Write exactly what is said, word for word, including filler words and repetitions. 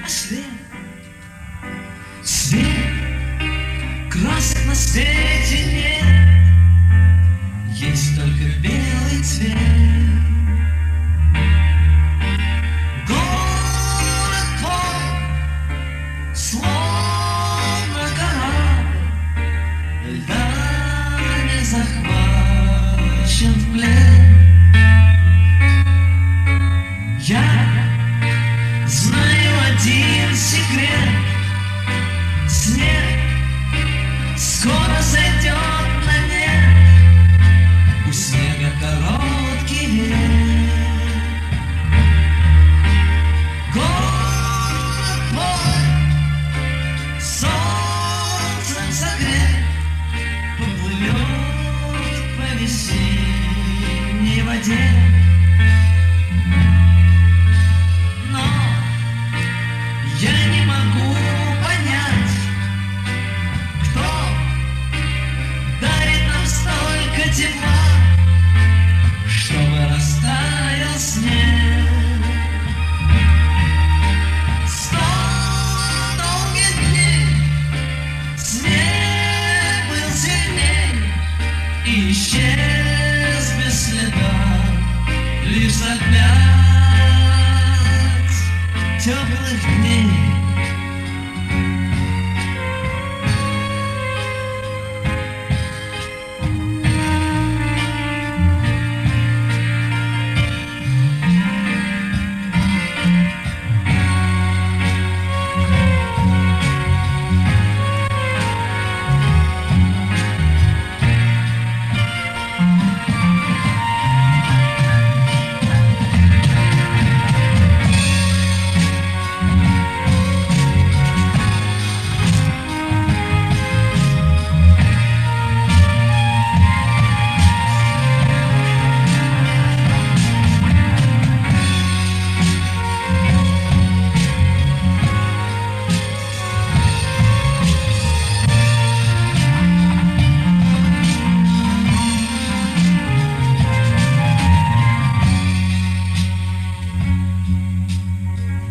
свет, свет, красок на свете нет, есть только белый цвет. Город твой, словно корабль, льдами захвачен в плен. Я знаю один секрет: снег скоро сойдет на нет, у снега короткий век. Город твой солнцем согрет, поплывет по весенней воде.